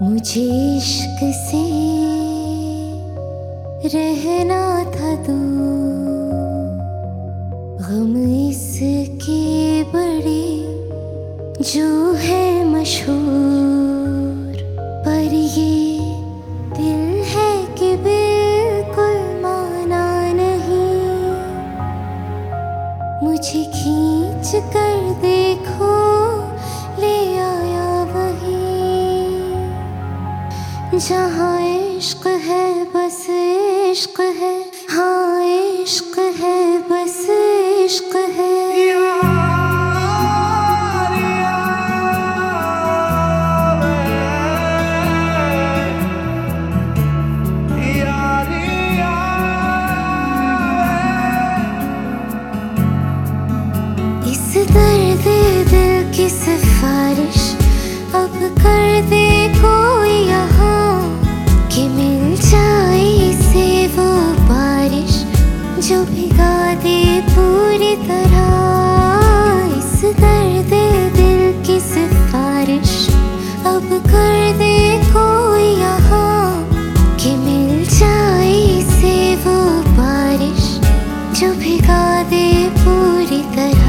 मुझे इश्क से रहना था दूर, गम इसके बड़े जो है मशहूर, पर ये दिल है कि बिल्कुल माना नहीं। मुझे खींच कर देखो ले आया वही, जहाँ इश्क है बस इश्क है, हाँ इश्क है बस इश्क है। इस दर्द दिल की सिफारिश अब कर दे कोई यहाँ, कि मिल जाए इसे वो बारिश जो भिगा दे पूरी तरह। इस दर्द दिल की सिफारिश अब कर दे कोई यहाँ, कि मिल जाए इसे वो बारिश जो भिगा दे पूरी तरह।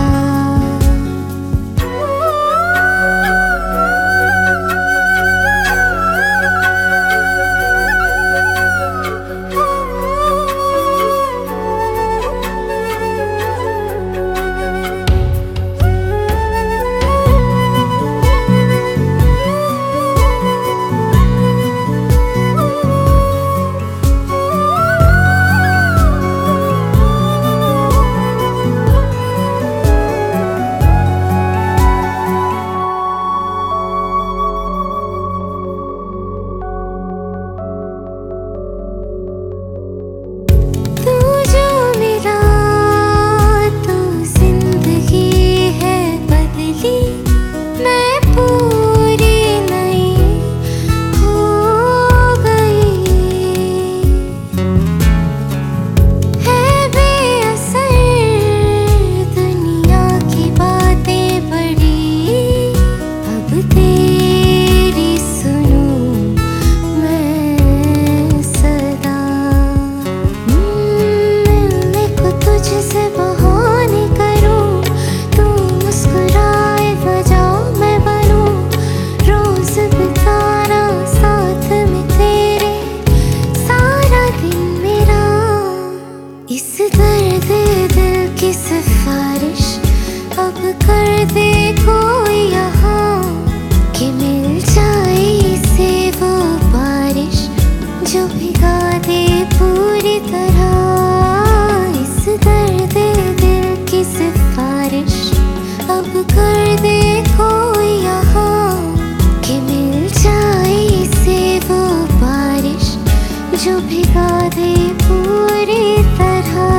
इस दर्द दिल की सिफारिश अब कर दे कोई यहाँ, कि मिल जाए इसे वो बारिश जो भिगा दे पूरी तरह। इस दर्द दिल की सिफारिश अब कर दे कोई यहाँ, कि मिल जाए इसे वो बारिश जो भिगा दे पूरी तरह।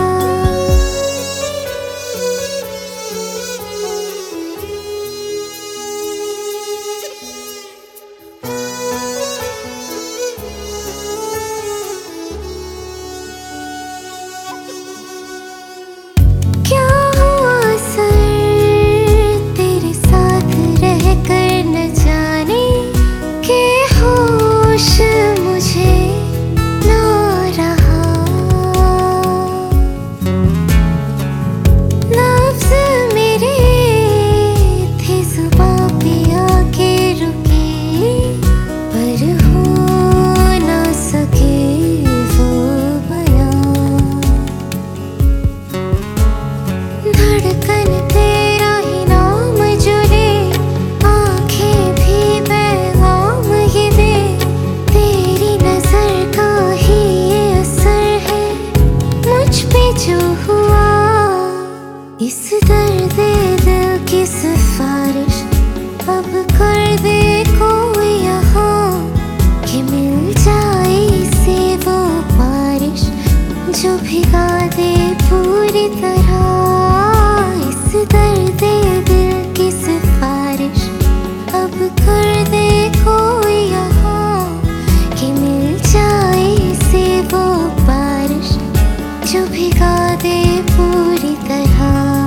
क्या हुआ सर तेरे साथ रह कर न जाने के होश मुझे ना रहा। लफ्ज़ मेरे थे ज़ुबां पे आके रुके, पर हो ना सके वो बयां। धड़कन तेरा ही नाम जुड़े, आँखें भी पैगाम ये दे, तेरी नजर का ही ये असर है मुझ पे जो हुआ। इस दर्द दिल की सिफारिश अब कर दे कोई यहाँ, कि मिल जाए इसे वो बारिश जो भिगा दे पूरी तरह। इस दर्द दिल की सिफारिश अब कर दे कोई यहाँ, कि मिल जाए इसे वो बारिश जो भिगा दे पूरी तरह।